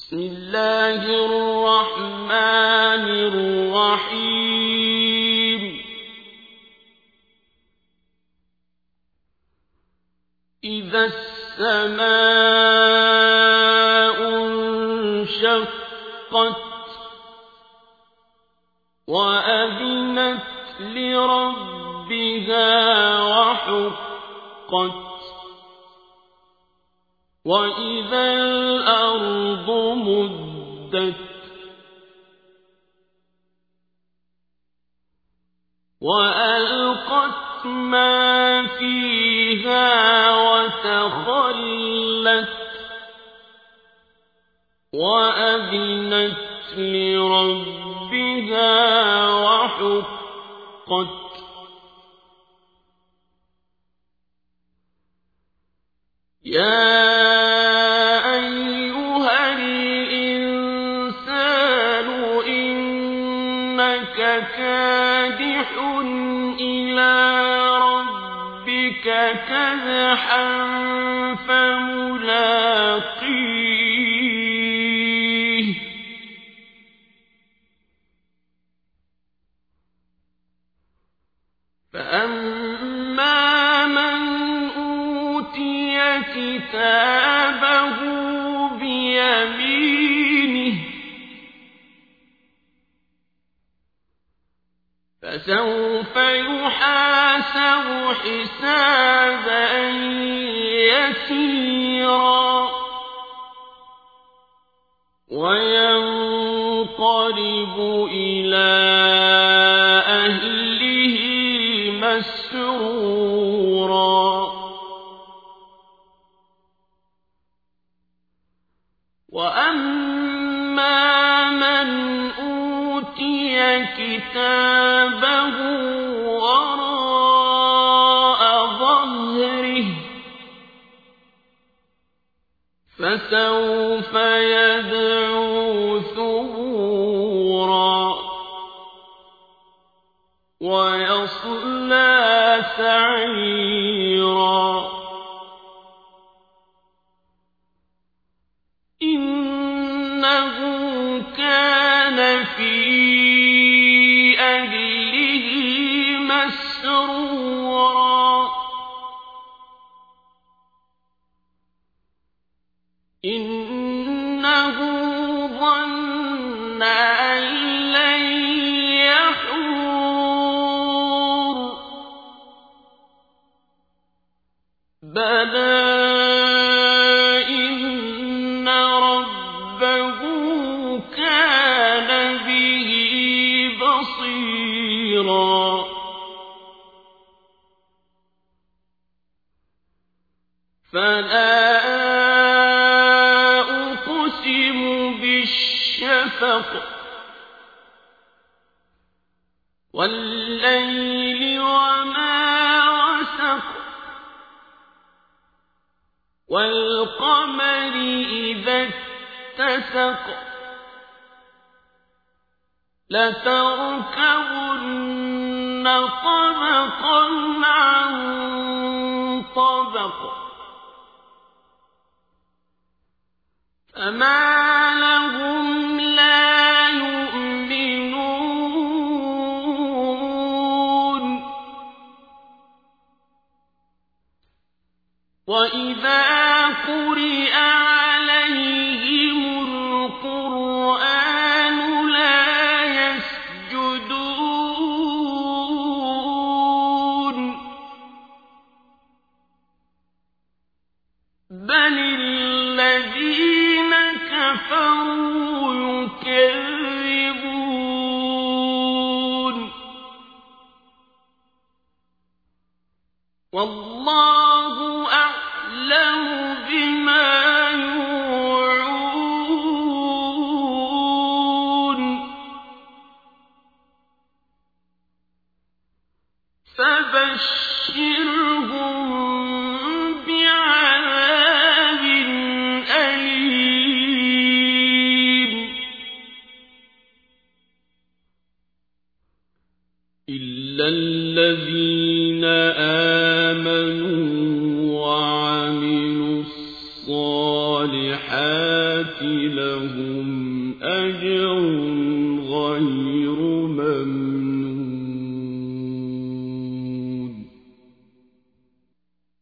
بسم الله الرحمن الرحيم إذا السماء انشقت وأذنت لربها وحقت وإذا الأرض مدت وألقت ما فيها وتخلت وأذنت لربها وحقت يا أيها الإنسان إنك كادح إلى ربك كدحا فملاقيه فأما من أوتي كتابه بيمينه فسوف يحاسب حسابا يسيرا وينقلب إلى أهله مسرورا وأما من أوتي كتابه وراء ظهره فسوف يدعو ثبورا ويصلى سعيرا إنه كان في أهله مسرورا إنه ظن أن لن يحور بلى إن ربه كان به بصيرا فلا أقسم بالشفق والليل وما وسق والقمر إذا اتسق لتركبن طبقا عن طبق فما لهم لا يؤمنون وإذا قرئ عليهم القرآن لا يسجدون بل الذين كفروا يكذبون والله أعلم بما يوعون فبشرهم بعذاب أليم إلا الذين آمنوا وعملوا الصالحات لهم أجر غير